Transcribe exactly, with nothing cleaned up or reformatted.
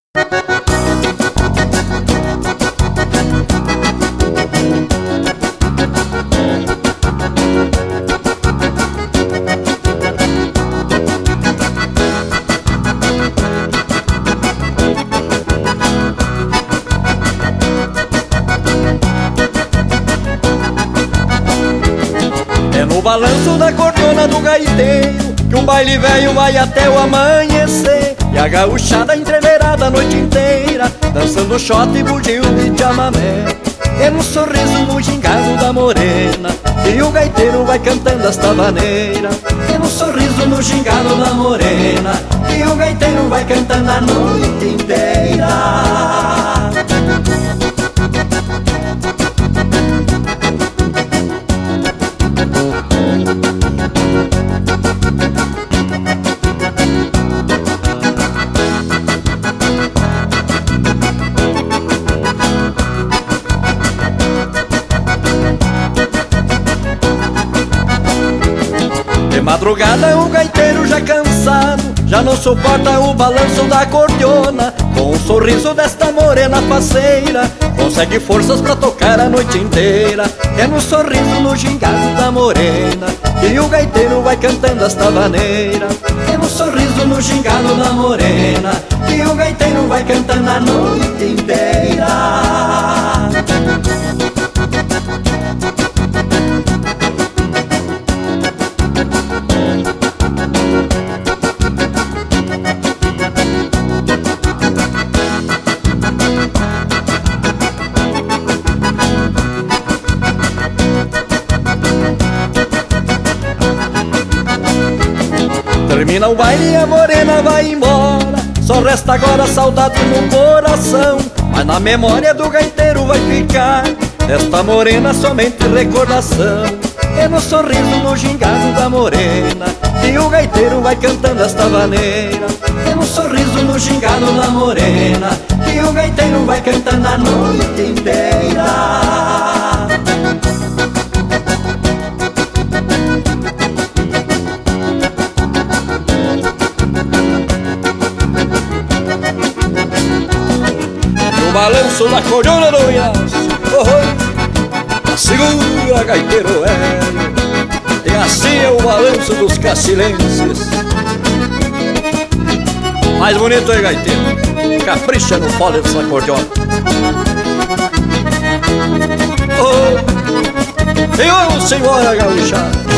É no balanço da cordona do gaiteiro que o baile velho vai até o amanhecer, e a gauchada entreverada a noite inteira, dançando shot e bugio de chamamé. É no sorriso no gingado da morena que o gaiteiro vai cantando esta vaneira. É no sorriso no gingado da morena que o gaiteiro vai cantando a noite inteira. De madrugada o gaiteiro já cansado já não suporta o balanço da cordiona. Com o sorriso desta morena faceira consegue forças pra tocar a noite inteira. É no sorriso no gingado da morena que o gaiteiro vai cantando esta vaneira. É no sorriso no gingado da morena que o gaiteiro vai cantando a noite inteira. Termina o baile e a morena vai embora, só resta agora saudade no coração. Mas na memória do gaiteiro vai ficar desta morena somente recordação. É no sorriso no gingado da morena que o gaiteiro vai cantando esta vaneira. É no sorriso no gingado da morena que o gaiteiro vai cantando a noite inteira. No balanço da cordona do Iaço, oh, oh, segura gaiteiro velho, e assim é o balanço dos cacilenses. Mais bonito é gaiteiro, capricha no fole dessa cordona. Oh, e vamos embora, gauchada.